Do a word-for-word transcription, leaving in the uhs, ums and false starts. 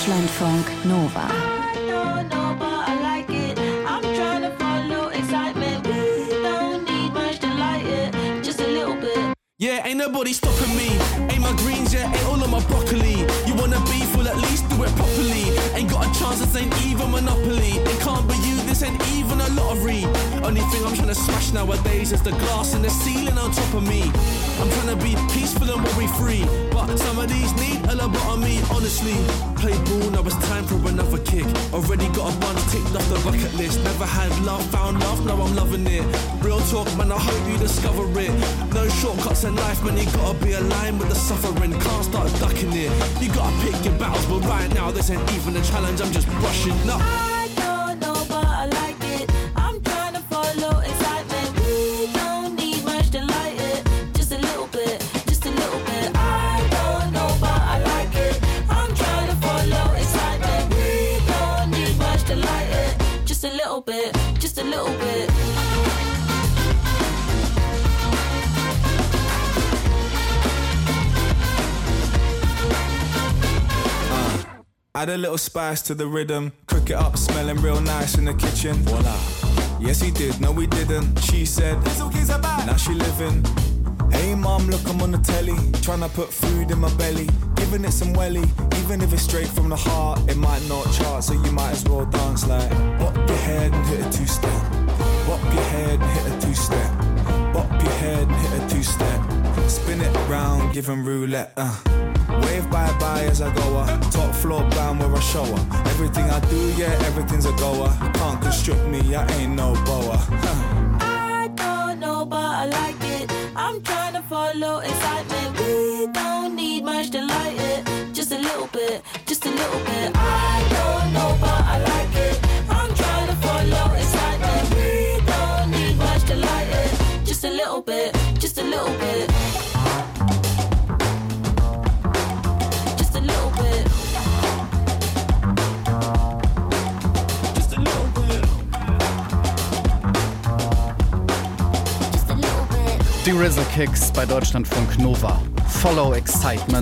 Deutschlandfunk Nova. Yeah, ain't nobody stopping me. Ain't my greens yet, ain't all of my broccoli. You wanna beef, well at least do it properly. Ain't got a chance, this ain't even Monopoly. It can't be you, this ain't even a lottery. Only thing I'm trying to smash nowadays is the glass and the ceiling on top of me. I'm trying to be peaceful and worry free, but some of these need a lobotomy, honestly. Played ball, now it's time for another kick. Already got a bunch ticked off the bucket list. Never had love, found love, now I'm loving it. Real talk, man, I hope you discover it. No shortcuts in life, man, you gotta be aligned with the suffering. Can't start ducking it. You gotta pick your battles, but right now this ain't even a challenge, I'm just brushing up. I don't know, but I like it. I'm trying to follow excitement. We don't need much to light it. Just a little bit, just a little bit. I don't know, but I like it. I'm trying to follow excitement. We don't need much to light it. Just a little bit, just a little bit. Add a little spice to the rhythm. Cook it up, smelling real nice in the kitchen. Voila. Yes, he did. No, we didn't. She said, now she living. Hey, mom, look, I'm on the telly. Tryna put food in my belly. Giving it some welly. Even if it's straight from the heart, it might not chart, so you might as well dance like bop your head and hit a two-step. Bop your head and hit a two-step. Bop your head and hit a two-step. Spin it around, give 'em roulette. Uh. Wave bye-bye as I go up. Top floor bound where I show her. Everything I do, yeah, everything's a goer. Can't constrict me, I ain't no boa. I don't know, but I like it. I'm trying to follow excitement. We don't need much to light it. Just a little bit, just a little bit. I don't know, but I like it. I'm trying to follow excitement. We don't need much to light it. Just a little bit, just a little bit. Die R Z A Kicks bei Deutschlandfunk Nova. Follow Excitement.